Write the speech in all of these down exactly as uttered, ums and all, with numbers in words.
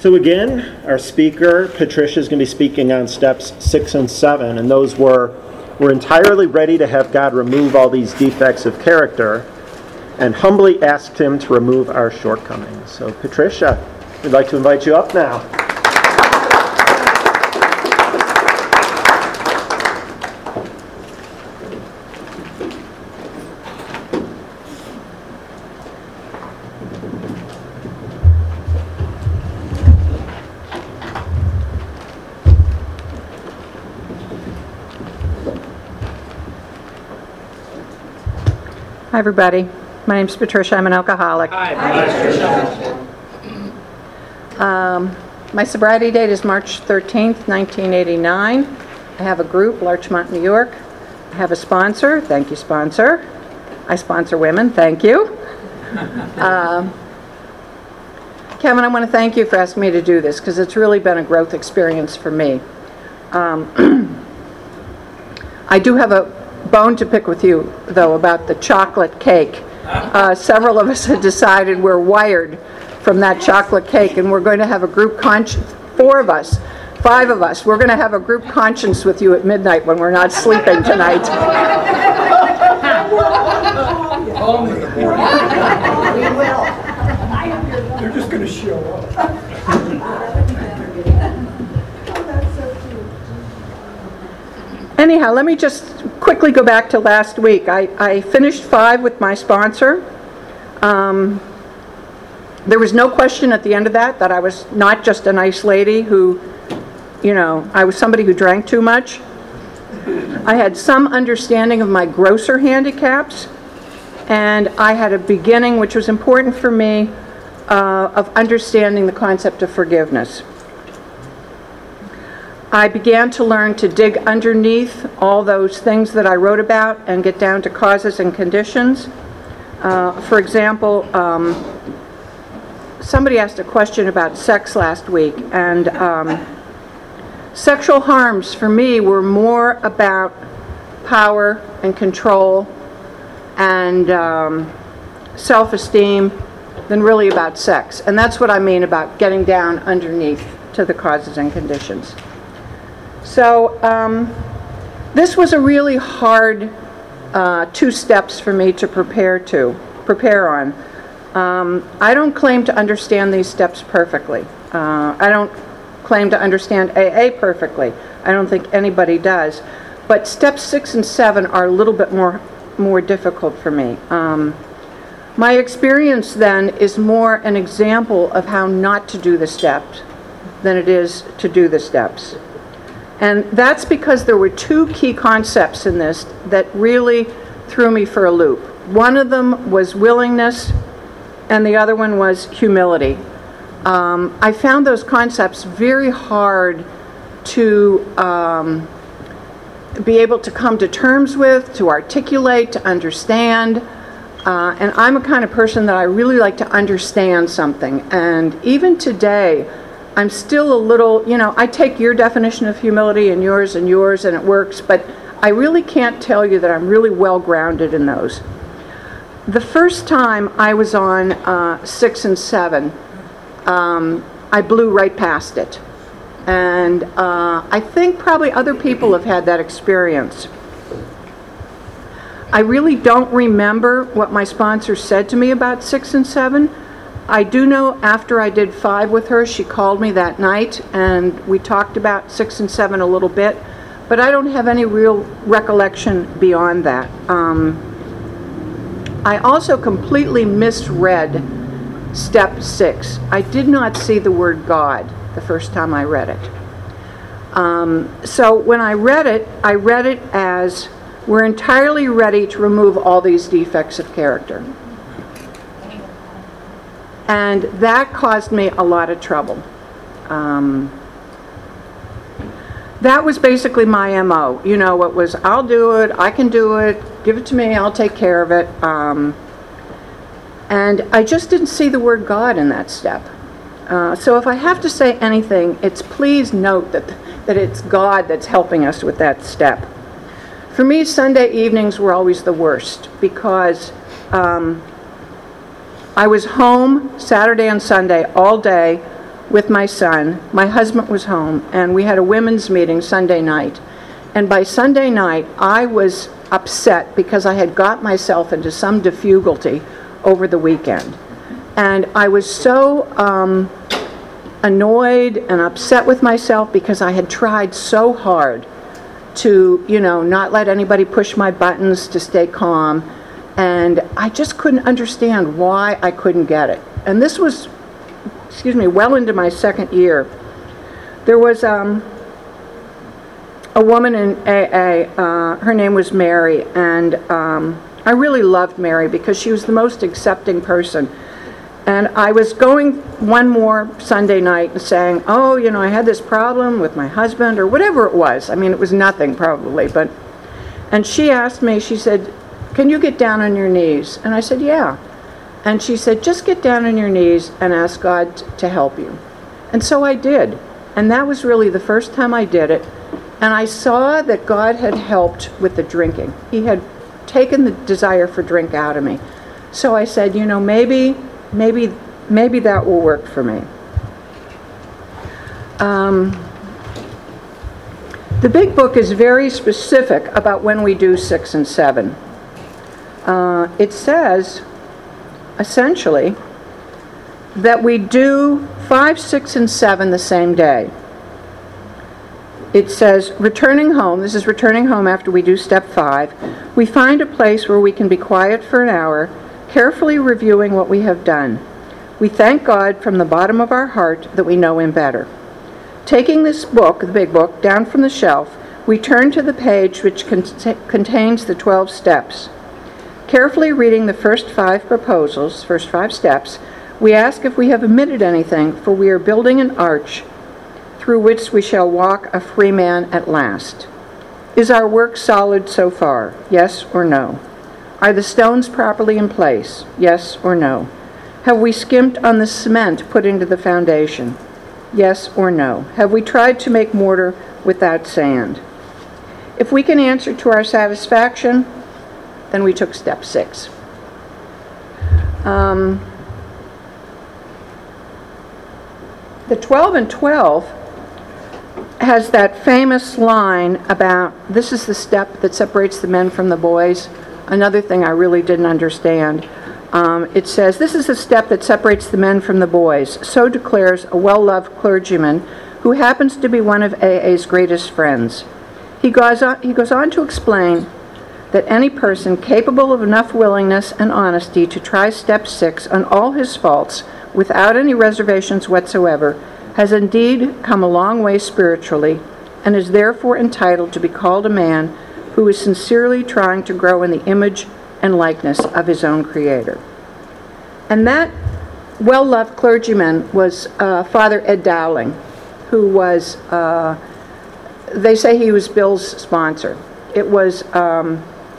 So again, our speaker, Patricia, is going to be speaking on steps six and seven, and those were, we're entirely ready to have God remove all these defects of character, and humbly asked Him to remove our shortcomings. So Patricia, we'd like to invite you up now. Hi, everybody. My name's Patricia. I'm an alcoholic. Hi, Patricia. Um, my sobriety date is March thirteenth, nineteen eighty-nine. I have a group, Larchmont, New York. I have a sponsor. Thank you, sponsor. I sponsor women. Thank you. Uh, Kevin, I want to thank you for asking me to do this because it's really been a growth experience for me. Um, I do have a bone to pick with you, though, about the chocolate cake. Uh, several of us had decided we're wired from that chocolate cake, and we're going to have a group conscience, four of us, five of us, we're going to have a group conscience with you at midnight when we're not sleeping tonight. Home in the morning. We will. They're just going to show up. Anyhow, let me just quickly go back to last week. I, I finished five with my sponsor. Um, there was no question at the end of that that I was not just a nice lady who, you know, I was somebody who drank too much. I had some understanding of my grosser handicaps, and I had a beginning, which was important for me, uh, of understanding the concept of forgiveness. I began to learn to dig underneath all those things that I wrote about and get down to causes and conditions. Uh, for example, um, somebody asked a question about sex last week, and um, sexual harms for me were more about power and control and um, self-esteem than really about sex. And that's what I mean about getting down underneath to the causes and conditions. So um, this was a really hard uh, two steps for me to prepare to, prepare on. Um, I don't claim to understand these steps perfectly. Uh, I don't claim to understand A A perfectly. I don't think anybody does. But steps six and seven are a little bit more, more difficult for me. Um, my experience then is more an example of how not to do the steps than it is to do the steps. And that's because there were two key concepts in this that really threw me for a loop. One of them was willingness, and the other one was humility. Um, I found those concepts very hard to um, be able to come to terms with, to articulate, to understand. Uh, and I'm a kind of person that I really like to understand something. And even today, I'm still a little, you know, I take your definition of humility and yours and yours, and it works, but I really can't tell you that I'm really well grounded in those. The first time I was on uh, six and seven, um, I blew right past it. And uh, I think probably other people have had that experience. I really don't remember what my sponsor said to me about six and seven. I do know after I did five with her, she called me that night and we talked about six and seven a little bit, but I don't have any real recollection beyond that. Um, I also completely misread step six. I did not see the word God the first time I read it. Um, so when I read it, I read it as we're entirely ready to remove all these defects of character. And that caused me a lot of trouble. Um, that was basically my M O. You know, it was, I'll do it, I can do it, give it to me, I'll take care of it. Um, and I just didn't see the word God in that step. Uh, so if I have to say anything, it's please note that, that it's God that's helping us with that step. For me, Sunday evenings were always the worst because um, I was home Saturday and Sunday all day with my son. My husband was home, and we had a women's meeting Sunday night. And by Sunday night, I was upset because I had got myself into some difficulty over the weekend. And I was so um, annoyed and upset with myself because I had tried so hard to, you know, not let anybody push my buttons, to stay calm. And I just couldn't understand why I couldn't get it. And this was, excuse me, well into my second year. There was um, a woman in A A, uh, her name was Mary, and um, I really loved Mary because she was the most accepting person. And I was going one more Sunday night and saying, oh, you know, I had this problem with my husband, or whatever it was. I mean, it was nothing probably, but, and she asked me, she said, can you get down on your knees? And I said, yeah. And she said, just get down on your knees and ask God t- to help you. And so I did. And that was really the first time I did it. And I saw that God had helped with the drinking. He had taken the desire for drink out of me. So I said, you know, maybe, maybe, maybe that will work for me. Um, the big book is very specific about when we do six and seven. Uh, it says, essentially, that we do five, six, and seven the same day. It says, returning home, this is returning home after we do step five, we find a place where we can be quiet for an hour, carefully reviewing what we have done. We thank God from the bottom of our heart that we know Him better. Taking this book, the big book, down from the shelf, we turn to the page which con- contains the twelve steps. Carefully reading the first five proposals, first five steps, we ask if we have omitted anything, for we are building an arch through which we shall walk a free man at last. Is our work solid so far? Yes or no? Are the stones properly in place? Yes or no? Have we skimped on the cement put into the foundation? Yes or no? Have we tried to make mortar without sand? If we can answer to our satisfaction, then we took step six. Um, the twelve and twelve has that famous line about, this is the step that separates the men from the boys. Another thing I really didn't understand. Um, it says, this is the step that separates the men from the boys. So declares a well-loved clergyman who happens to be one of A A's greatest friends. He goes on, he goes on to explain that any person capable of enough willingness and honesty to try step six on all his faults without any reservations whatsoever has indeed come a long way spiritually, and is therefore entitled to be called a man who is sincerely trying to grow in the image and likeness of his own Creator. And that well-loved clergyman was uh, Father Ed Dowling, who was, uh, they say he was Bill's sponsor. It was, um,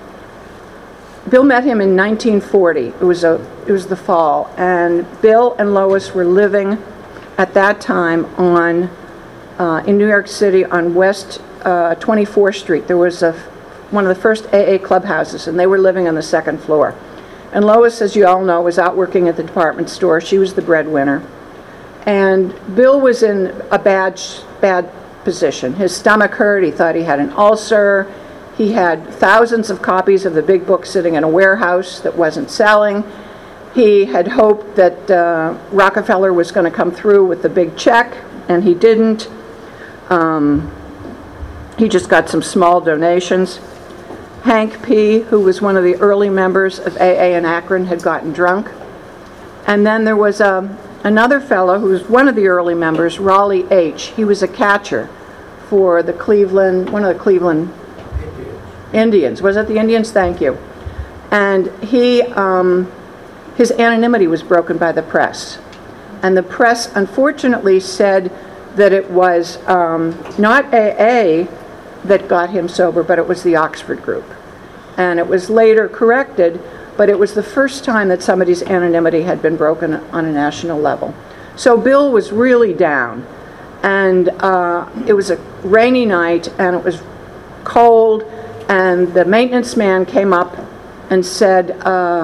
Bill met him in nineteen forty. It was a, it was the fall, and Bill and Lois were living at that time on, uh, in New York City on West uh, twenty-fourth Street. There was a, one of the first A A clubhouses, and they were living on the second floor. And Lois, as you all know, was out working at the department store. She was the breadwinner. And Bill was in a bad, bad position. His stomach hurt. He thought he had an ulcer. He had thousands of copies of the big book sitting in a warehouse that wasn't selling. He had hoped that uh, Rockefeller was going to come through with the big check, and he didn't. Um, he just got some small donations. Hank P., who was one of the early members of A A in Akron, had gotten drunk. And then there was um, another fellow who was one of the early members, Raleigh H. He was a catcher for the Cleveland, one of the Cleveland Indians. Was it the Indians? Thank you. And he, um, his anonymity was broken by the press. And the press, unfortunately, said that it was um, not A A that got him sober, but it was the Oxford group. And it was later corrected, but it was the first time that somebody's anonymity had been broken on a national level. So Bill was really down. And uh, it was a rainy night, and it was cold, and the maintenance man came up and said, uh,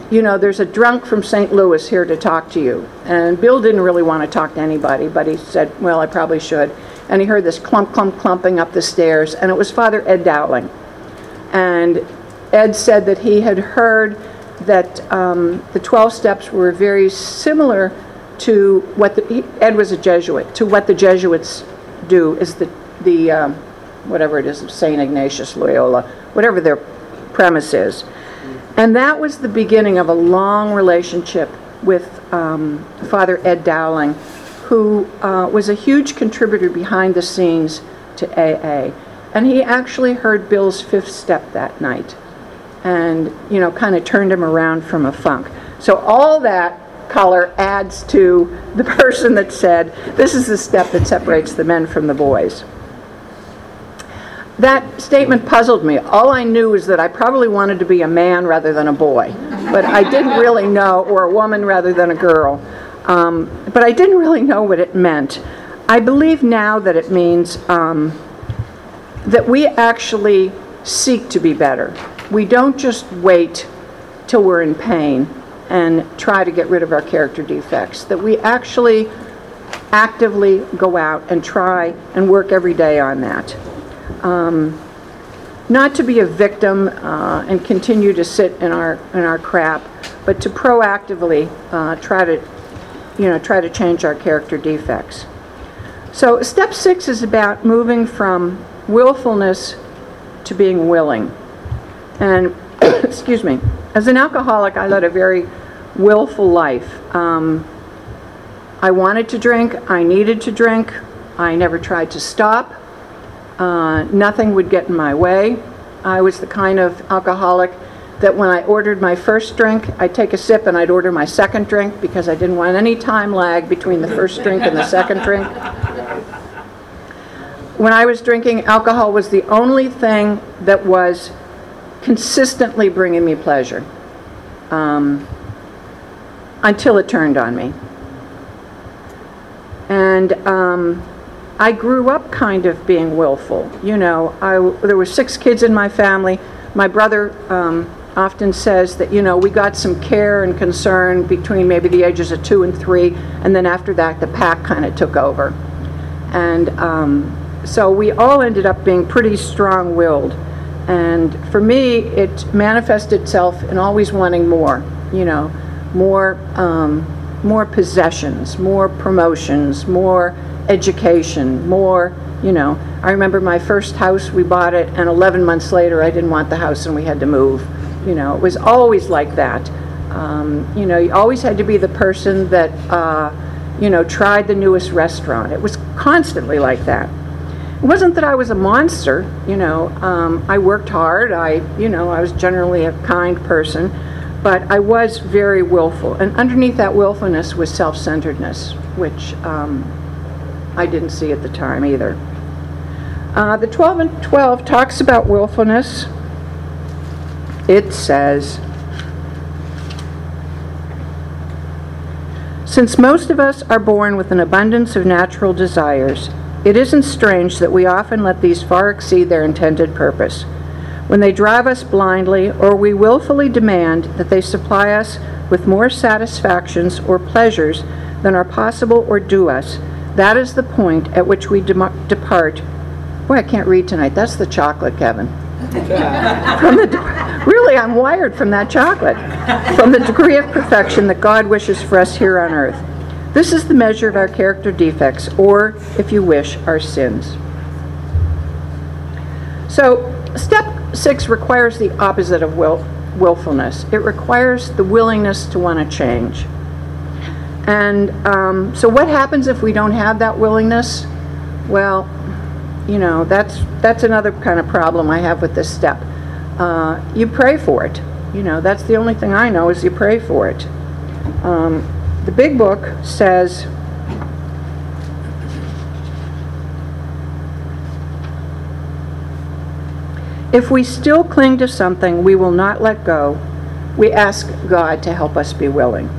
you know, there's a drunk from Saint Louis here to talk to you. And Bill didn't really want to talk to anybody, but he said, well, I probably should. And he heard this clump, clump, clumping up the stairs, and it was Father Ed Dowling. And Ed said that he had heard that um, the twelve steps were very similar to what the, he, Ed was a Jesuit, to what the Jesuits do, is the, the um, whatever it is, Saint Ignatius Loyola, whatever their premise is. And that was the beginning of a long relationship with um, Father Ed Dowling, who uh, was a huge contributor behind the scenes to A A. And he actually heard Bill's fifth step that night and, you know, kind of turned him around from a funk. So all that color adds to the person that said, this is the step that separates the men from the boys. That statement puzzled me. All I knew was that I probably wanted to be a man rather than a boy, but I didn't really know, or a woman rather than a girl. Um, but I didn't really know what it meant. I believe now that it means um, that we actually seek to be better. We don't just wait till we're in pain and try to get rid of our character defects. That we actually actively go out and try and work every day on that. Um, not to be a victim uh, and continue to sit in our in our crap, but to proactively uh, try to, you know, try to change our character defects. So step six is about moving from willfulness to being willing. And excuse me, as an alcoholic, I led a very willful life. Um, I wanted to drink. I needed to drink. I never tried to stop. Uh, nothing would get in my way. I was the kind of alcoholic that when I ordered my first drink, I'd take a sip and I'd order my second drink because I didn't want any time lag between the first drink and the second drink. When I was drinking, alcohol was the only thing that was consistently bringing me pleasure, um, until it turned on me. And um, I grew up kind of being willful. You know, I, there were six kids in my family. My brother um, often says that, you know, we got some care and concern between maybe the ages of two and three, and then after that the pack kind of took over. And um, so we all ended up being pretty strong-willed. And for me, it manifested itself in always wanting more, you know, more, um, more possessions, more promotions, more education, more, you know. I remember my first house, we bought it, and eleven months later I didn't want the house and we had to move. You know, it was always like that. Um, you know, you always had to be the person that, uh, you know, tried the newest restaurant. It was constantly like that. It wasn't that I was a monster, you know. Um, I worked hard. I, you know, I was generally a kind person, but I was very willful. And underneath that willfulness was self-centeredness, which um, I didn't see at the time either. Uh, the twelve and twelve talks about willfulness. It says, since most of us are born with an abundance of natural desires, it isn't strange that we often let these far exceed their intended purpose. When they drive us blindly, or we willfully demand that they supply us with more satisfactions or pleasures than are possible or due us, that is the point at which we dem- depart. Boy, I can't read tonight. That's the chocolate, Kevin. From the de- really, I'm wired from that chocolate. From the degree of perfection that God wishes for us here on earth. This is the measure of our character defects, or, if you wish, our sins. So, step six requires the opposite of will- willfulness. It requires the willingness to want to change. And um, so what happens if we don't have that willingness? Well, you know, that's that's another kind of problem I have with this step. Uh, you pray for it. You know, that's the only thing I know is you pray for it. Um, the Big Book says, if we still cling to something we will not let go, we ask God to help us be willing.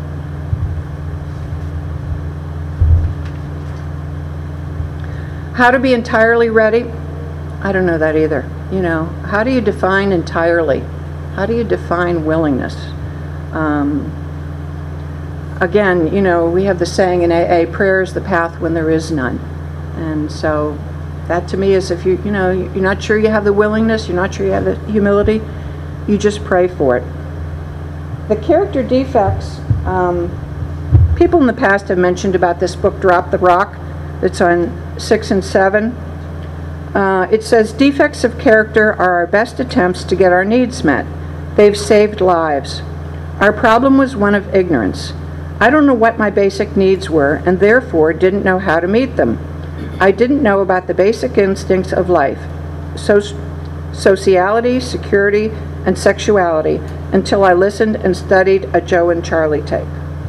How to be entirely ready? I don't know that either. You know, how do you define entirely? How do you define willingness? Um, again, you know, we have the saying in A A, prayer is the path when there is none. And so that to me is if you, you know, you're not sure you have the willingness, you're not sure you have the humility, you just pray for it. The character defects, um, people in the past have mentioned about this book, Drop the Rock, that's on six and seven. Uh, it says, defects of character are our best attempts to get our needs met. They've saved lives. Our problem was one of ignorance. I don't know what my basic needs were, and therefore didn't know how to meet them. I didn't know about the basic instincts of life, so, sociality, security, and sexuality, until I listened and studied a Joe and Charlie tape.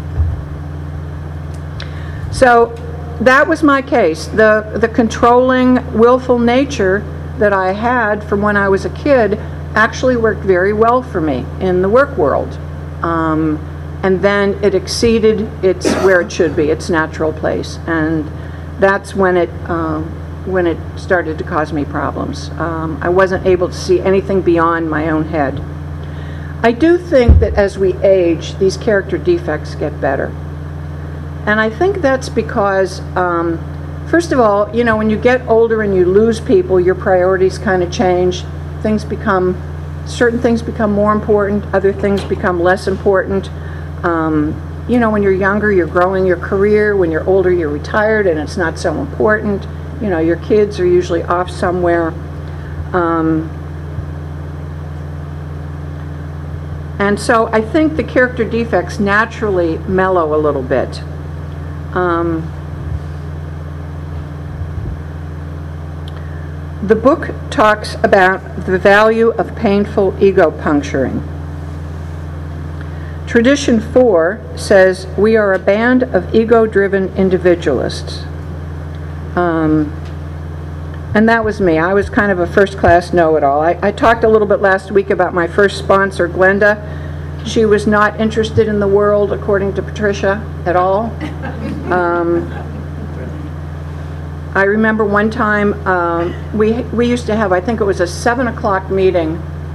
So that was my case. The, the controlling, willful nature that I had from when I was a kid actually worked very well for me in the work world. Um, and then it exceeded its where it should be, its natural place. And that's when it, um, when it started to cause me problems. Um, I wasn't able to see anything beyond my own head. I do think that as we age, these character defects get better. And I think that's because, um, first of all, you know, when you get older and you lose people, your priorities kind of change. Things become, certain things become more important, other things become less important. Um, you know, when you're younger, you're growing your career. When you're older, you're retired and it's not so important. You know, your kids are usually off somewhere. Um, and so I think the character defects naturally mellow a little bit. Um, the book talks about the value of painful ego puncturing. Tradition four says, we are a band of ego-driven individualists. Um, and that was me. I was kind of a first-class know-it-all. I, I talked a little bit last week about my first sponsor, Glenda. She was not interested in the world, according to Patricia, at all. Um, I remember one time, um, we, we used to have, I think it was a seven o'clock meeting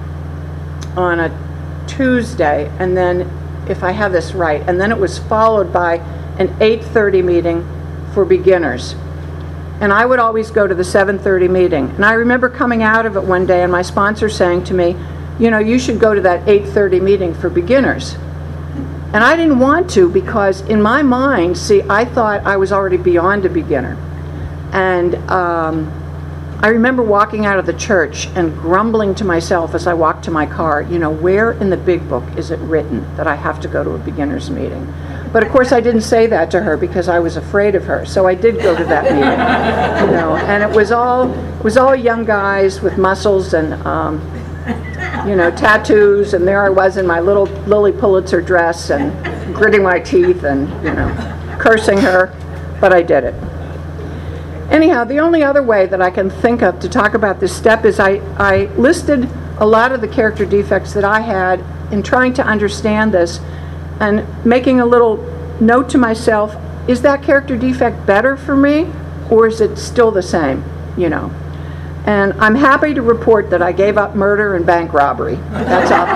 on a Tuesday, and then, if I have this right, and then it was followed by an eight thirty meeting for beginners. And I would always go to the seven thirty meeting. And I remember coming out of it one day and my sponsor saying to me, you know, you should go to that eight thirty meeting for beginners. And I didn't want to because in my mind, see, I thought I was already beyond a beginner. And um, I remember walking out of the church and grumbling to myself as I walked to my car, you know, where in the big book is it written that I have to go to a beginner's meeting? But of course I didn't say that to her because I was afraid of her. So I did go to that meeting, you know, and it was all, it was all young guys with muscles and, um, you know, tattoos, and there I was in my little Lily Pulitzer dress and gritting my teeth and, you know, cursing her, but I did it. Anyhow, the only other way that I can think of to talk about this step is I, I listed a lot of the character defects that I had in trying to understand this and making a little note to myself, is that character defect better for me or is it still the same, you know? And I'm happy to report that I gave up murder and bank robbery. That's off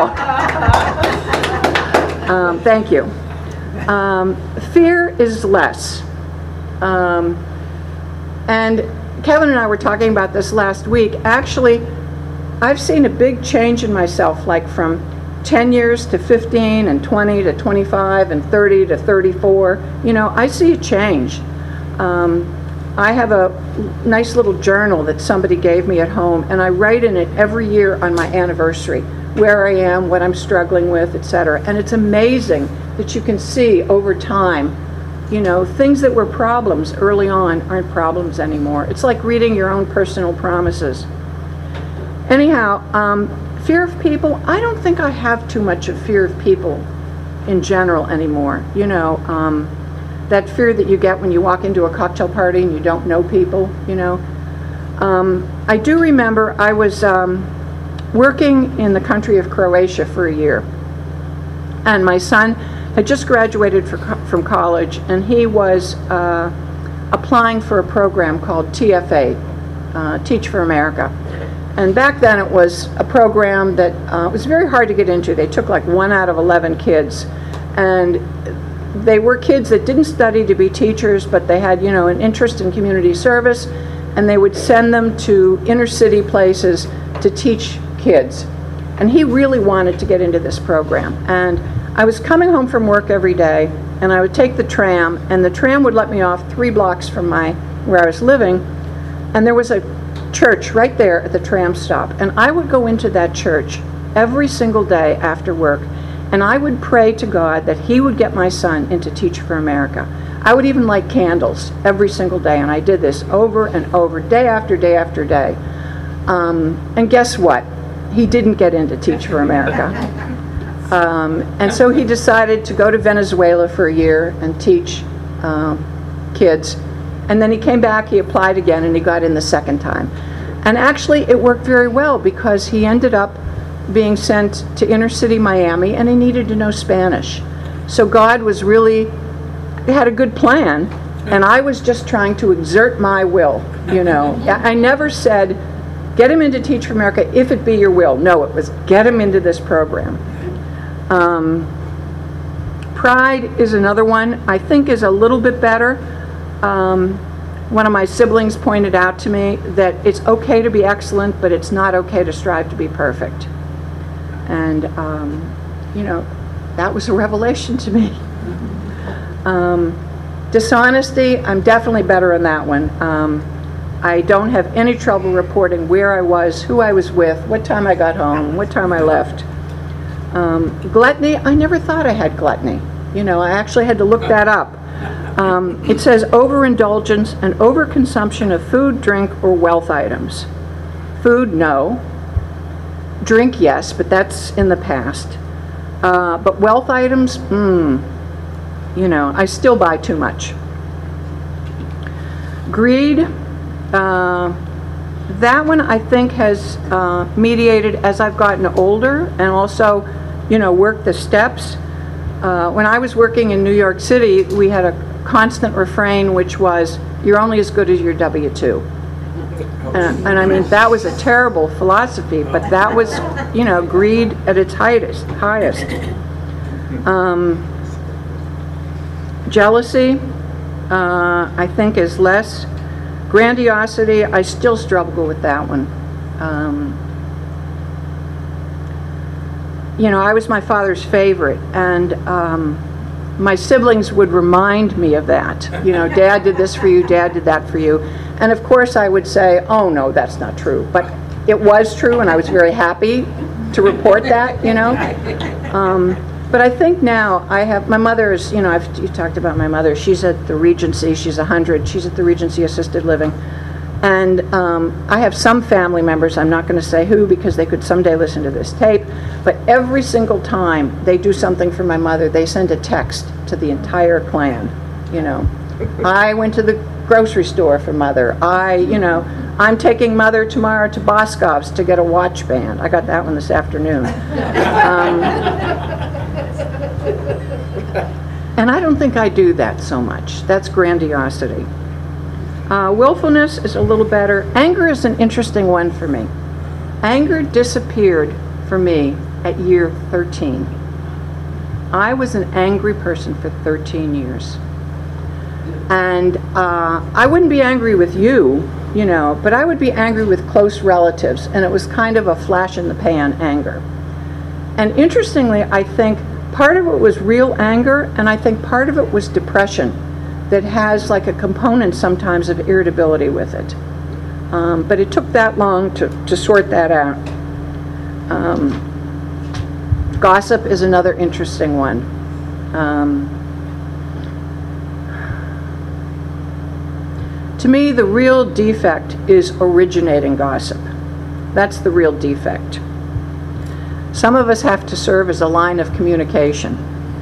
the table. um, thank you. Um, fear is less. Um, And Kevin and I were talking about this last week. Actually, I've seen a big change in myself, like from ten years to fifteen and twenty to twenty-five and thirty to thirty-four. You know, I see a change. Um, I have a nice little journal that somebody gave me at home, and I write in it every year on my anniversary where I am, what I'm struggling with, et cetera. And it's amazing that you can see over time, you know, things that were problems early on aren't problems anymore. It's like reading your own personal promises. Anyhow, um, fear of people, I don't think I have too much of fear of people in general anymore. You know, um, that fear that you get when you walk into a cocktail party and you don't know people, you know. Um, I do remember I was um, working in the country of Croatia for a year, and my son had just graduated for, from college, and he was uh, applying for a program called T F A, uh, Teach for America. and back then it was a program that uh, was very hard to get into. They took like one out of eleven kids, and they were kids that didn't study to be teachers, but they had, you know, an interest in community service, and they would send them to inner city places to teach kids. And he really wanted to get into this program. And I was coming home from work every day, and I would take the tram, and the tram would let me off three blocks from my where I was living, and there was a church right there at the tram stop. And I would go into that church every single day after work, and I would pray to God that he would get my son into Teach for America. I would even light candles every single day, and I did this over and over, day after day after day. Um, and guess what? He didn't get into Teach for America. Um, and so he decided to go to Venezuela for a year and teach um, kids. And then he came back, he applied again, and he got in the second time. And actually, it worked very well, because he ended up being sent to inner city Miami, and he needed to know Spanish. So God was really, he had a good plan, and I was just trying to exert my will, you know. I never said, get him into Teach for America if it be your will. No, it was get him into this program. Um, Pride is another one I think is a little bit better. Um, one of my siblings pointed out to me that it's okay to be excellent, but it's not okay to strive to be perfect. And, um, you know, that was a revelation to me. Um, dishonesty, I'm definitely better in that one. Um, I don't have any trouble reporting where I was, who I was with, what time I got home, what time I left. Um, gluttony, I never thought I had gluttony. You know, I actually had to look that up. Um, it says overindulgence and overconsumption of food, drink, or wealth items. Food, no. Drink, yes, but that's in the past. Uh, but wealth items, hmm, you know, I still buy too much. Greed, uh, that one I think has uh, mediated as I've gotten older, and also, you know, worked the steps. Uh, when I was working in New York City, we had a constant refrain, which was, you're only as good as your W two. And, and I mean, that was a terrible philosophy, but that was, you know, greed at its highest. highest. Um, jealousy, uh, I think, is less. Grandiosity, I still struggle with that one. Um, you know, I was my father's favorite, and um, my siblings would remind me of that. You know, Dad did this for you, Dad did that for you. And of course I would say, oh no, that's not true. But it was true, and I was very happy to report that, you know. Um, but I think now I have, my mother is, you know, I've you talked about my mother. She's at the Regency, she's one hundred, she's at the Regency Assisted Living. And um, I have some family members, I'm not going to say who because they could someday listen to this tape, but every single time they do something for my mother, they send a text to the entire clan, you know. I went to the grocery store for Mother. I, you know, I'm taking Mother tomorrow to Boscov's to get a watch band. I got that one this afternoon. Um, and I don't think I do that so much. That's grandiosity. Uh, willfulness is a little better. Anger is an interesting one for me. Anger disappeared for me at year thirteen. I was an angry person for thirteen years. And uh, I wouldn't be angry with you, you know, but I would be angry with close relatives, and it was kind of a flash in the pan anger. And interestingly, I think part of it was real anger, and I think part of it was depression that has like a component sometimes of irritability with it. Um, but it took that long to, to sort that out. Um, gossip is another interesting one. Um, To me, the real defect is originating gossip. That's the real defect. Some of us have to serve as a line of communication.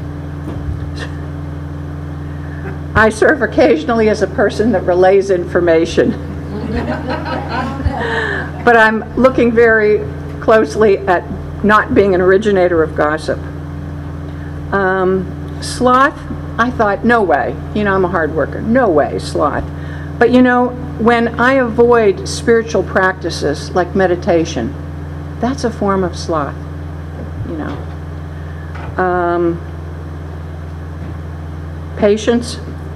I serve occasionally as a person that relays information. But I'm looking very closely at not being an originator of gossip. Um, sloth, I thought, no way. You know, I'm a hard worker. No way, sloth. But you know, when I avoid spiritual practices like meditation, that's a form of sloth, you know. Um, patience.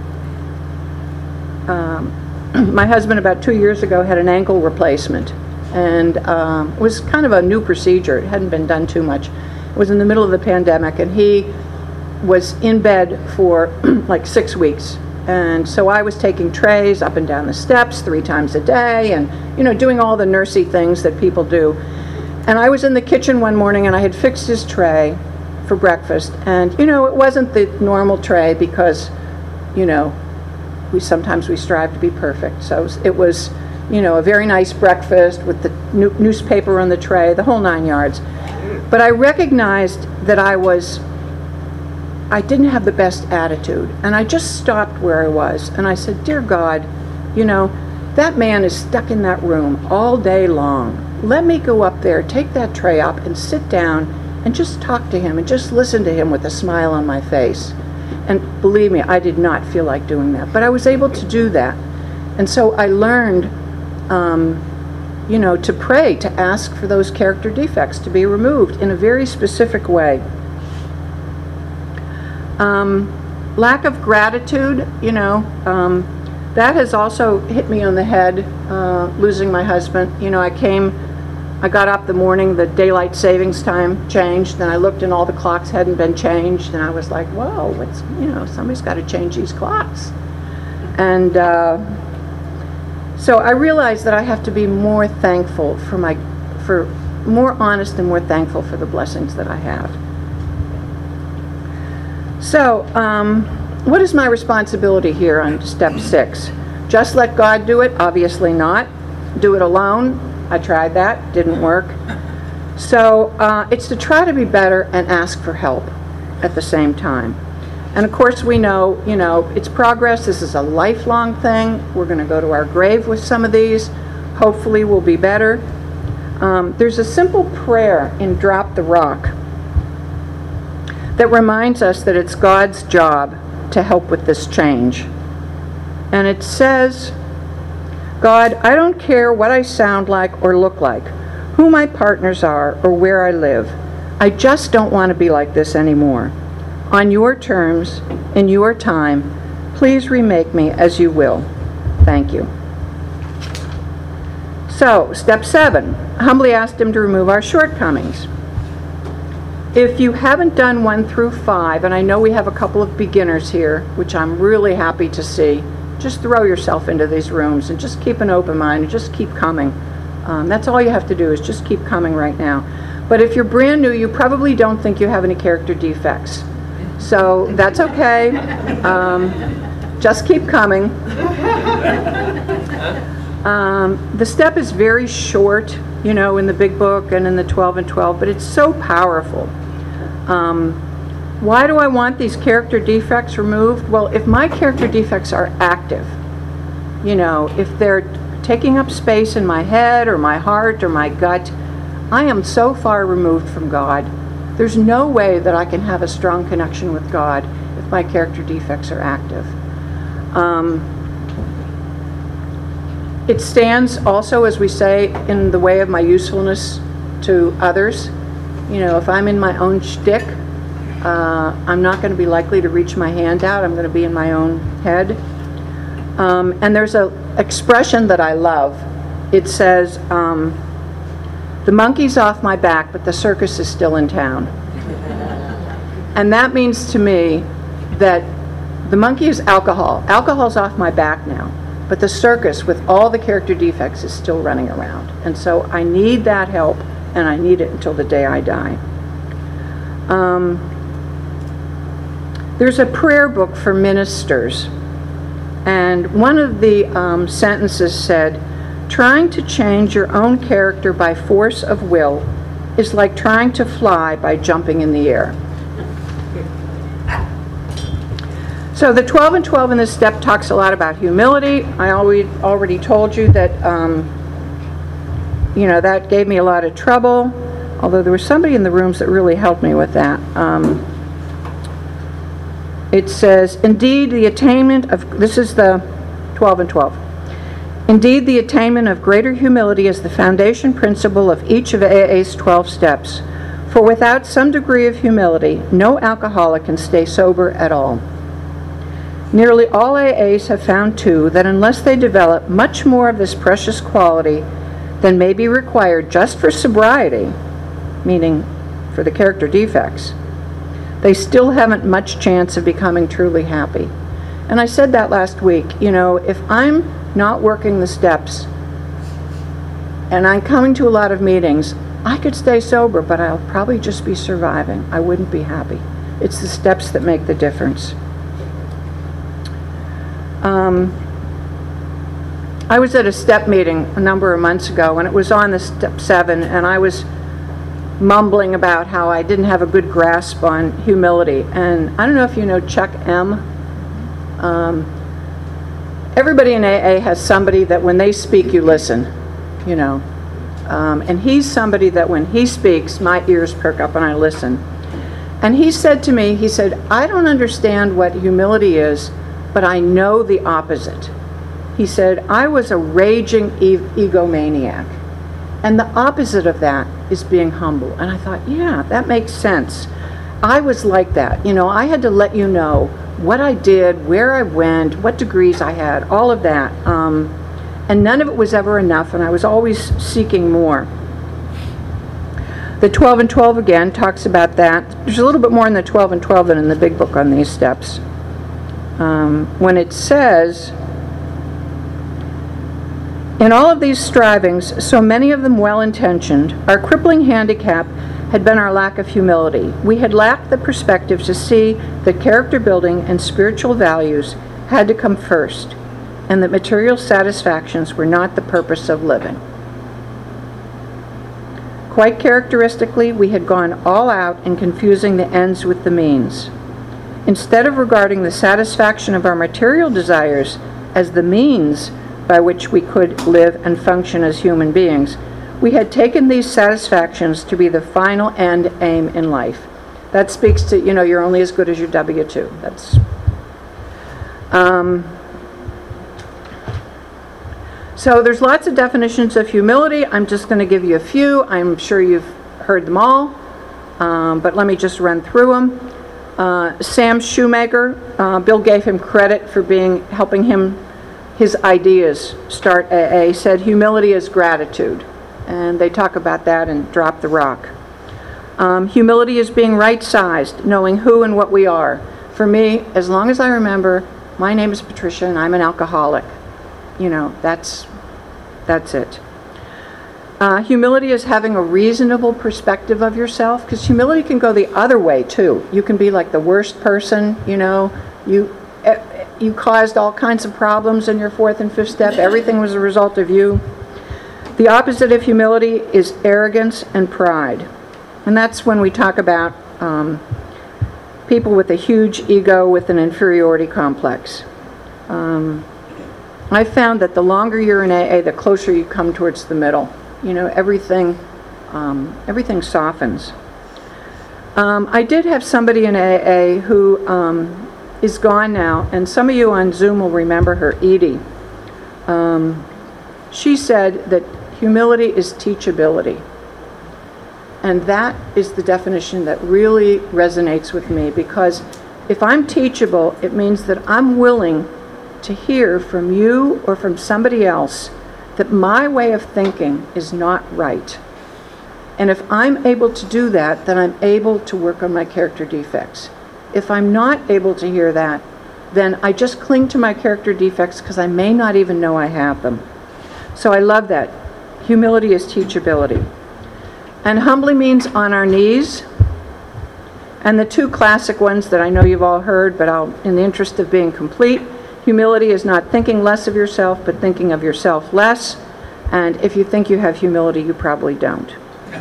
Um, my husband about two years ago had an ankle replacement, and um, it was kind of a new procedure. It hadn't been done too much. It was in the middle of the pandemic, and he was in bed for like six weeks. And so I was taking trays up and down the steps three times a day and, you know, doing all the nursey things that people do. And I was in the kitchen one morning and I had fixed his tray for breakfast. And, you know, it wasn't the normal tray because, you know, we sometimes we strive to be perfect. So it was, you know, a very nice breakfast with the new- newspaper on the tray, the whole nine yards. But I recognized that I was I didn't have the best attitude, and I just stopped where I was, and I said, "Dear God, you know, that man is stuck in that room all day long. Let me go up there, take that tray up, and sit down and just talk to him and just listen to him with a smile on my face." And believe me, I did not feel like doing that, but I was able to do that. And so I learned, um, you know, to pray, to ask for those character defects to be removed in a very specific way. Um, lack of gratitude, you know, um, that has also hit me on the head, uh, losing my husband. You know, I came, I got up the morning, the daylight savings time changed, and I looked and all the clocks hadn't been changed, and I was like, whoa, what's, you know, somebody's got to change these clocks. And uh, so I realized that I have to be more thankful for my, for more honest and more thankful for the blessings that I have. So, um, what is my responsibility here on step six? Just let God do it? Obviously not. Do it alone? I tried that, didn't work. So, uh, it's to try to be better and ask for help at the same time. And of course we know, you know, it's progress. This is a lifelong thing. We're going to go to our grave with some of these. Hopefully we'll be better. Um, there's a simple prayer in Drop the Rock that reminds us that it's God's job to help with this change. And it says, God, I don't care what I sound like or look like, who my partners are, or where I live. I just don't want to be like this anymore. On your terms, in your time, please remake me as you will. Thank you. So, step seven, humbly asked him to remove our shortcomings. If you haven't done one through five, and I know we have a couple of beginners here, which I'm really happy to see, just throw yourself into these rooms and just keep an open mind and just keep coming. Um, that's all you have to do is just keep coming right now. But if you're brand new, you probably don't think you have any character defects. So that's okay. Um, just keep coming. Um, the step is very short, you know, in the big book and in the twelve and twelve, but it's so powerful. Um, why do I want these character defects removed? Well, if my character defects are active, you know, if they're taking up space in my head or my heart or my gut, I am so far removed from God. There's no way that I can have a strong connection with God if my character defects are active. Um, it stands also, as we say, in the way of my usefulness to others. You know, if I'm in my own shtick, uh, I'm not going to be likely to reach my hand out. I'm going to be in my own head. Um, and there's an expression that I love. It says, um, the monkey's off my back, but the circus is still in town. And that means to me that the monkey is alcohol. Alcohol's off my back now, but the circus with all the character defects is still running around. And so I need that help, and I need it until the day I die. Um, there's a prayer book for ministers, and one of the um, sentences said, trying to change your own character by force of will is like trying to fly by jumping in the air. So the twelve and twelve in this step talks a lot about humility. I already already told you that, um, you know, that gave me a lot of trouble, although there was somebody in the rooms that really helped me with that. Um, it says, indeed, the attainment of, this is the twelve and twelve. Indeed, the attainment of greater humility is the foundation principle of each of A A's twelve steps, for without some degree of humility, no alcoholic can stay sober at all. Nearly all A As have found, too, that unless they develop much more of this precious quality than may be required just for sobriety, meaning for the character defects, they still haven't much chance of becoming truly happy. And I said that last week. You know, if I'm not working the steps and I'm coming to a lot of meetings, I could stay sober, but I'll probably just be surviving. I wouldn't be happy. It's the steps that make the difference. Um, I was at a step meeting a number of months ago, and it was on the step seven, and I was mumbling about how I didn't have a good grasp on humility. And I don't know if you know Chuck M. Um, everybody in A A has somebody that when they speak, you listen, you know. Um, and he's somebody that when he speaks, my ears perk up and I listen. And he said to me, he said, I don't understand what humility is, but I know the opposite. He said, I was a raging e- egomaniac. And the opposite of that is being humble. And I thought, yeah, that makes sense. I was like that. You know, I had to let you know what I did, where I went, what degrees I had, all of that. Um, and none of it was ever enough, and I was always seeking more. The twelve and twelve again talks about that. There's a little bit more in the twelve and twelve than in the big book on these steps. Um, when it says, in all of these strivings, so many of them well-intentioned, our crippling handicap had been our lack of humility. We had lacked the perspective to see that character building and spiritual values had to come first, and that material satisfactions were not the purpose of living. Quite characteristically, we had gone all out in confusing the ends with the means. Instead of regarding the satisfaction of our material desires as the means by which we could live and function as human beings, we had taken these satisfactions to be the final end aim in life. That speaks to, you know, you're only as good as your W two. That's, um, so there's lots of definitions of humility. I'm just going to give you a few. I'm sure you've heard them all, um, but let me just run through them. Uh, Sam Shoemaker, uh, Bill gave him credit for being helping him, his ideas start A A, said humility is gratitude. And they talk about that in Drop the Rock. Um, humility is being right-sized, knowing who and what we are. For me, as long as I remember, my name is Patricia and I'm an alcoholic. You know, that's, that's it. Uh, humility is having a reasonable perspective of yourself, because humility can go the other way too. You can be like the worst person, you know, you you caused all kinds of problems in your fourth and fifth step. Everything was a result of you. The opposite of humility is arrogance and pride. And that's when we talk about um, people with a huge ego with an inferiority complex. Um, I found that the longer you're in A A, the closer you come towards the middle. You know, everything, um, everything softens. Um, I did have somebody in A A who um, is gone now, and some of you on Zoom will remember her, Edie. Um, she said that humility is teachability. And that is the definition that really resonates with me, because if I'm teachable, it means that I'm willing to hear from you or from somebody else that my way of thinking is not right. And if I'm able to do that, then I'm able to work on my character defects. If I'm not able to hear that, then I just cling to my character defects because I may not even know I have them. So I love that. Humility is teachability. And humbly means on our knees. And the two classic ones that I know you've all heard, but I'll, in the interest of being complete, humility is not thinking less of yourself, but thinking of yourself less. And if you think you have humility, you probably don't.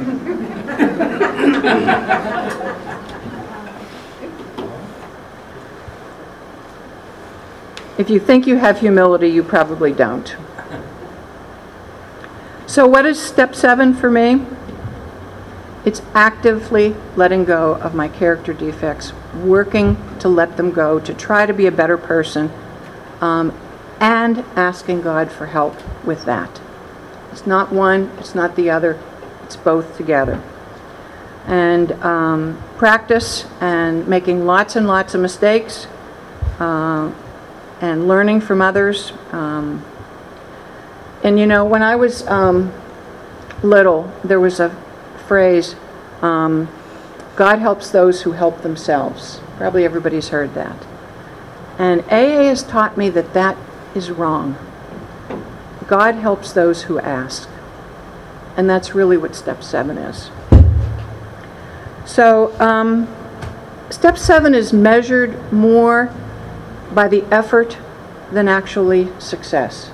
If you think you have humility, you probably don't. So what is step seven for me? It's actively letting go of my character defects, working to let them go, to try to be a better person, um, and asking God for help with that. It's not one, it's not the other, it's both together. And um, practice and making lots and lots of mistakes, uh, and learning from others. Um, and you know, when I was um, little, there was a phrase, um, God helps those who help themselves. Probably everybody's heard that. And A A has taught me that that is wrong. God helps those who ask. And that's really what step seven is. So, um, step seven is measured more by the effort than actually success.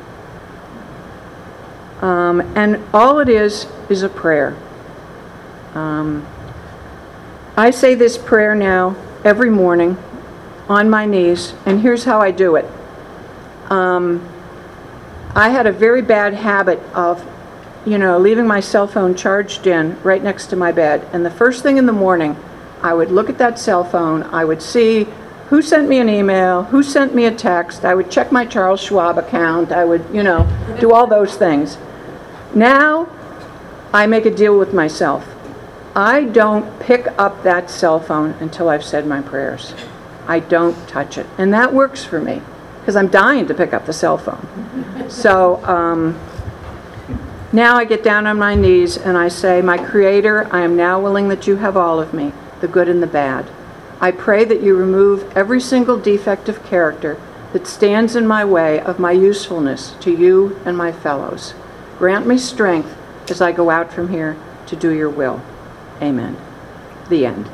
Um, and all it is is a prayer. Um, I say this prayer now every morning on my knees, and here's how I do it. Um, I had a very bad habit of, you know, leaving my cell phone charged in right next to my bed. And the first thing in the morning, I would look at that cell phone. I would see who sent me an email, who sent me a text. I would check my Charles Schwab account. I would, you know, do all those things. Now, I make a deal with myself. I don't pick up that cell phone until I've said my prayers. I don't touch it. And that works for me, because I'm dying to pick up the cell phone. So, um, now I get down on my knees and I say, my Creator, I am now willing that you have all of me, the good and the bad. I pray that you remove every single defect of character that stands in my way of my usefulness to you and my fellows. Grant me strength as I go out from here to do your will. Amen. The end.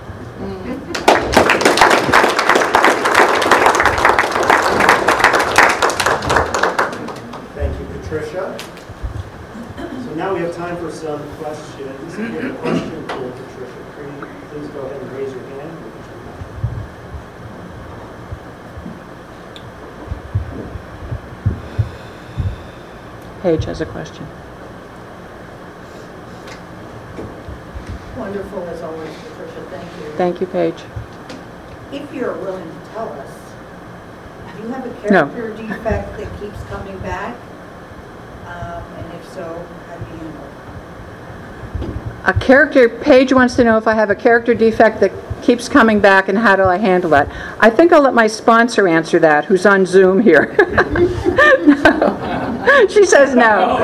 Thank you, Patricia. So now we have time for some questions. If you have a question for Patricia, please go ahead and raise your hand. Paige has a question. Wonderful as always, Patricia. Thank you. Thank you, Paige. If you're willing to tell us, do you have a No. character defect that keeps coming back? Um, and if so, how do you handle it? A character, Paige wants to know if I have a character defect that keeps coming back and how do I handle that. I think I'll let my sponsor answer that, who's on Zoom here. No. She says no.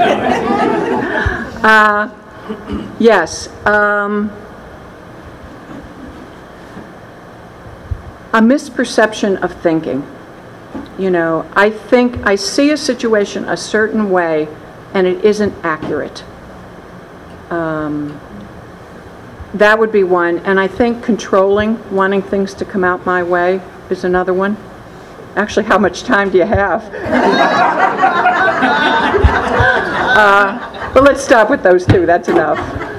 Uh, yes. Um, a misperception of thinking. You know, I think I see a situation a certain way and it isn't accurate. Um, that would be one. And I think controlling, wanting things to come out my way is another one. Actually, how much time do you have? uh, but let's stop with those two. That's enough.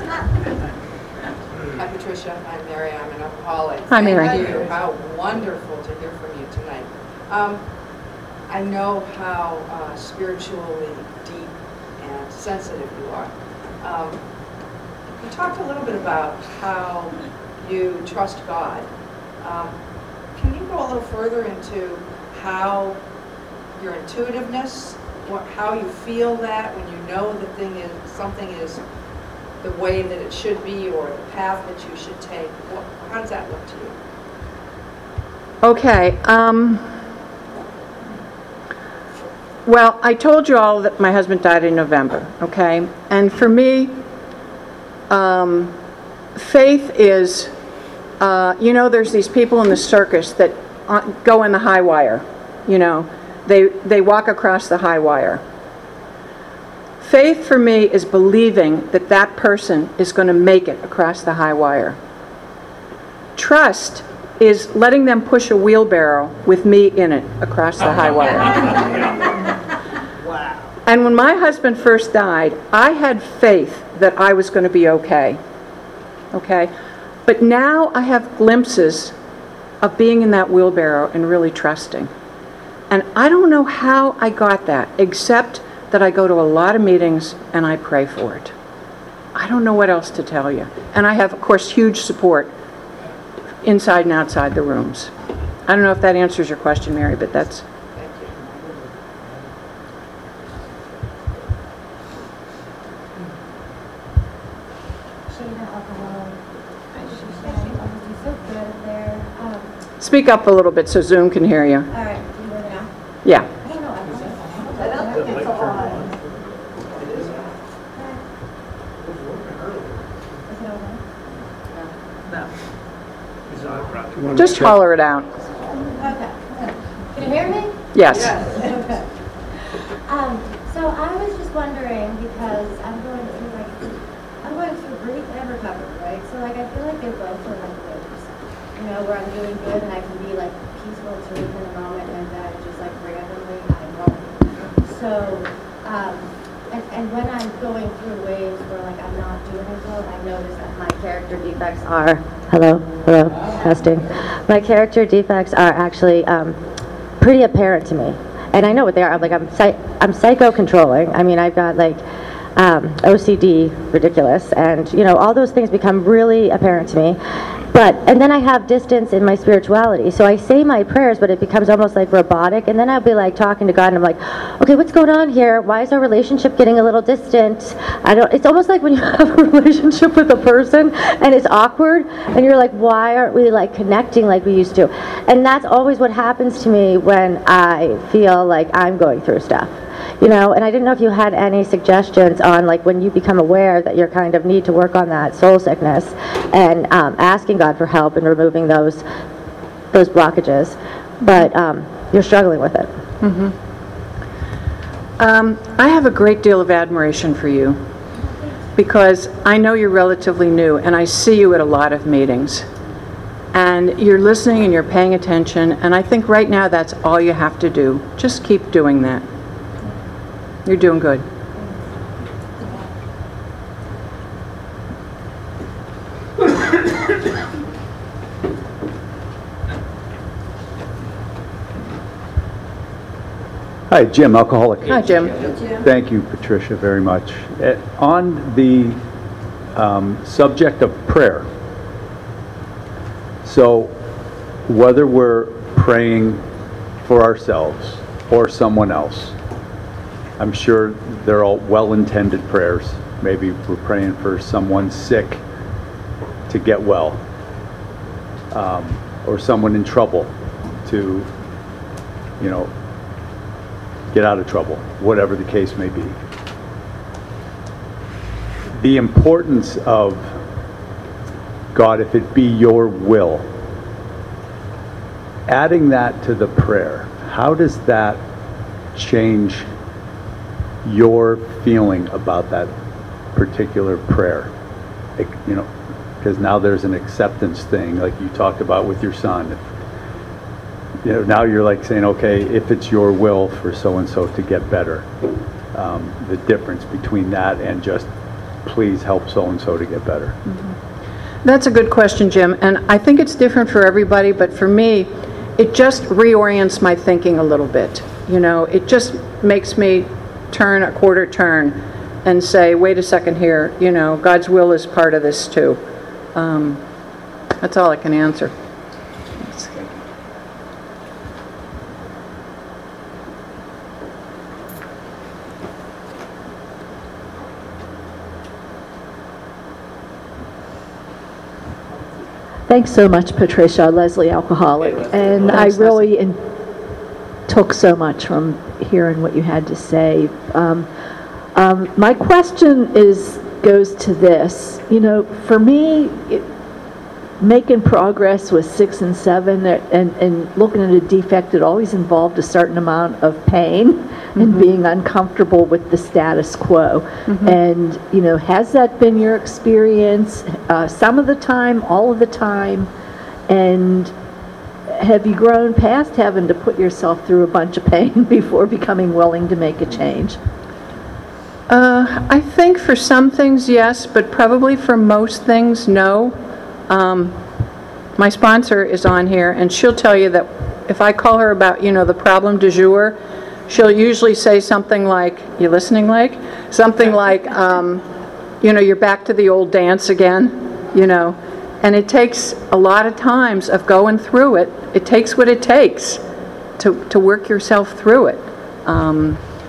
Hi, Patricia. I'm Mary. I'm an alcoholic. Hi, Mary. Thank you. How wonderful to hear from you tonight. Um, I know how uh, spiritually deep and sensitive you are. Um, you talked a little bit about how you trust God. Um, can you go a little further into how your intuitiveness, what, how you feel that when you know the thing is, something is the way that it should be or the path that you should take? What, how does that look to you? Okay. Um, well, I told you all that my husband died in November, okay? And for me, um, faith is, uh, you know, there's these people in the circus that uh, go in the high wire, you know. They, they walk across the high wire. Faith for me is believing that that person is going to make it across the high wire. Trust is letting them push a wheelbarrow with me in it across the high wire. Wow. And when my husband first died, I had faith that I was going to be okay. Okay? But now I have glimpses of being in that wheelbarrow and really trusting. And I don't know how I got that, except that I go to a lot of meetings and I pray for it. I don't know what else to tell you. And I have, of course, huge support inside and outside the rooms. I don't know if that answers your question, Mary, but that's... Thank you. being an alcoholic. She's so good up there. Um, Speak up a little bit so Zoom can hear you. all right, do you hear me now? Yeah. I don't know. I don't think it's on. Is it on? Just holler it out. Okay. Can you hear me? Yes. Okay. Um, so I was just wondering, because I'm going through like, I'm going through grief and recovery, right? So like, I feel like they're both are like waves. You know, where I'm doing good and I can be like peaceful to in the moment, and then just like randomly I won't. So, um, and, and when I'm going through waves where like I'm not doing as well, I notice that my character defects are, hello, hello, testing. My character defects are actually um, pretty apparent to me. And I know what they are. I'm like, I'm, psych- I'm psycho-controlling. I mean, I've got like um, O C D, ridiculous, and you know, all those things become really apparent to me. But, and then I have distance in my spirituality. So I say my prayers, but it becomes almost like robotic. And then I'll be like talking to God, and I'm like, okay, what's going on here? Why is our relationship getting a little distant? I don't, it's almost like when you have a relationship with a person and it's awkward, and you're like, why aren't we like connecting like we used to? And that's always what happens to me when I feel like I'm going through stuff. You know, and I didn't know if you had any suggestions on like when you become aware that you kind of need to work on that soul sickness, and um, asking God for help in removing those those blockages, but um, you're struggling with it. Mm-hmm. Um, I have a great deal of admiration for you, because I know you're relatively new, and I see you at a lot of meetings. And you're listening and you're paying attention, and I think right now that's all you have to do. Just keep doing that. You're doing good. Hi, Jim, alcoholic. Hi, Jim. Thank you, Patricia, very much. Uh, on the um, subject of prayer, so whether we're praying for ourselves or someone else, I'm sure they're all well-intended prayers. Maybe we're praying for someone sick to get well, um, or someone in trouble to, you know, get out of trouble, whatever the case may be. The importance of, God, if it be your will, adding that to the prayer, how does that change your feeling about that particular prayer? It, you know, because now there's an acceptance thing, like you talked about with your son. If, you know, now you're like saying, okay, if it's your will for so-and-so to get better, um, the difference between that and just please help so-and-so to get better. Mm-hmm. That's a good question, Jim, and I think it's different for everybody, but for me, it just reorients my thinking a little bit. You know, it just makes me turn a quarter turn and say, wait a second here, you know, God's will is part of this too. Um, that's all I can answer. Thanks so much, Patricia. Leslie, alcoholic. And I Thanks, really in, took so much from hearing what you had to say. Um, um, my question is goes to this. You know, for me, it, making progress with six and seven and, and looking at a defect, it always involved a certain amount of pain mm-hmm. and being uncomfortable with the status quo. Mm-hmm. And, you know, has that been your experience uh, some of the time, all of the time? And have you grown past having to put yourself through a bunch of pain before becoming willing to make a change? Uh, I think for some things, yes, but probably for most things, no. Um, my sponsor is on here, and she'll tell you that if I call her about, you know, the problem du jour, she'll usually say something like, you listening, Lake? Something like, um, you know, you're back to the old dance again, you know. And it takes a lot of times of going through it. It takes what it takes to, to work yourself through it. Um,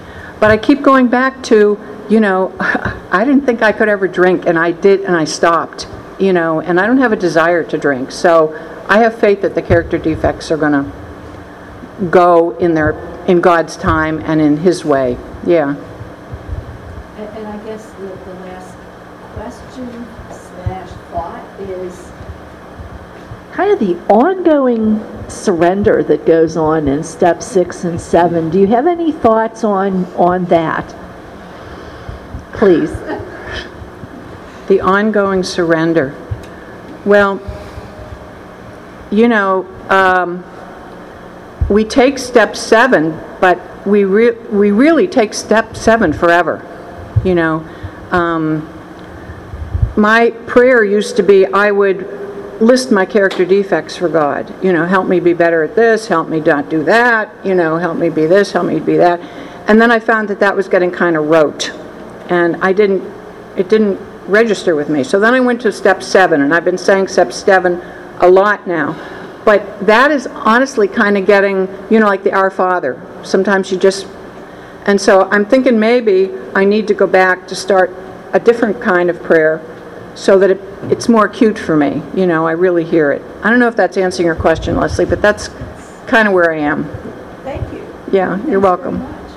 But I keep going back to, you know, I didn't think I could ever drink, and I did, and I stopped, you know, and I don't have a desire to drink. So I have faith that the character defects are going to go in their, in God's time and in His way. Yeah. And, and I guess the, the last question slash thought is, Kind of the ongoing surrender that goes on in step six and seven. Do you have any thoughts on, on that? Please. The ongoing surrender. Well, you know, um, we take step seven, but we re- we really take step seven forever. You know, um, my prayer used to be I would list my character defects for God. You know, help me be better at this, help me not do that, you know, help me be this, help me be that. And then I found that that was getting kind of rote. And I didn't, it didn't register with me. So then I went to step seven, and I've been saying step seven a lot now. But that is honestly kind of getting, you know, like the Our Father. Sometimes you just, and so I'm thinking maybe I need to go back to start a different kind of prayer so that it, it's more acute for me. You know, I really hear it. I don't know if that's answering your question, Leslie, but that's kind of where I am. Thank you. Yeah, you're welcome.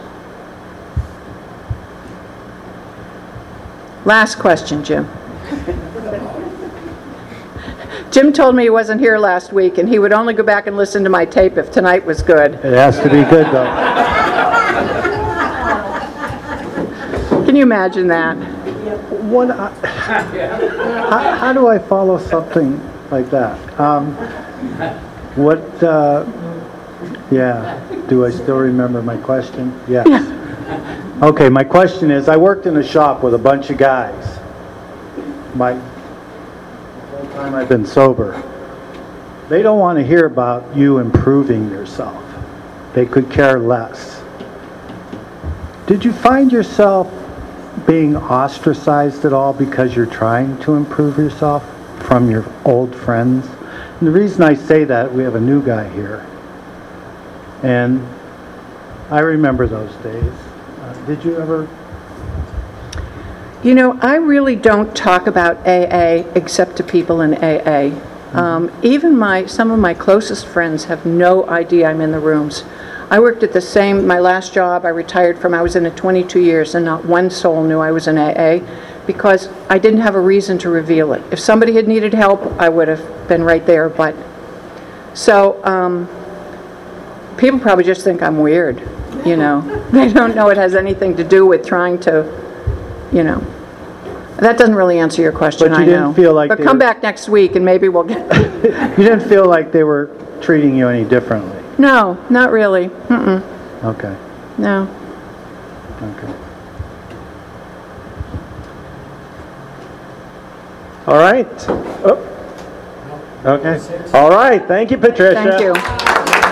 Last question, Jim. Jim told me he wasn't here last week, and he would only go back and listen to my tape if tonight was good. It has to be good, though. Can you imagine that? What, I- how, how do I follow something like that? Um, what, uh, yeah, do I still remember my question? Yes. Okay, my question is, I worked in a shop with a bunch of guys. My whole time I've been sober. They don't want to hear about you improving yourself. They could care less. Did you find yourself being ostracized at all because you're trying to improve yourself from your old friends? And the reason I say that, we have a new guy here. And I remember those days. Uh, did you ever? You know, I really don't talk about A A except to people in A A. Mm-hmm. Um, even my some of my closest friends have no idea I'm in the rooms. I worked at the same, my last job I retired from, I was in it twenty-two years, and not one soul knew I was in A A because I didn't have a reason to reveal it. If somebody had needed help, I would have been right there, but, so, um, people probably just think I'm weird, you know. They don't know it has anything to do with trying to, you know. That doesn't really answer your question, But you I didn't know. feel like But they come were- back next week and maybe we'll get, You didn't feel like they were treating you any differently? no, not really, mm-mm, Okay, no. okay. All right. Oh. Okay. All right. Thank you, Patricia. Thank you.